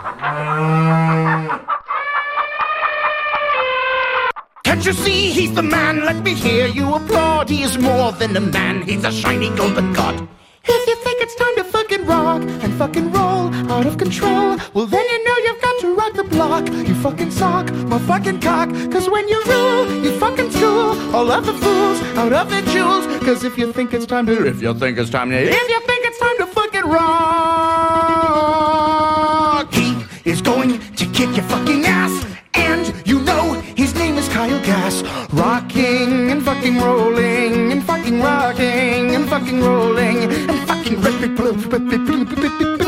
Can't you see he's the man? Let me hear you applaud. He is more than a man, he's a shiny golden god. If you think it's time to fucking rock and fucking roll out of control, well then you know you've got to rock the block. You fucking sock my fucking cock, cause when you rule, you fucking school all of the fools out of their jewels. Cause if you think it's time to fucking rock, he is going to kick your fucking ass. And you know his name is Kyle Gass. Rocking and fucking rolling and fucking rocking and fucking rolling and fucking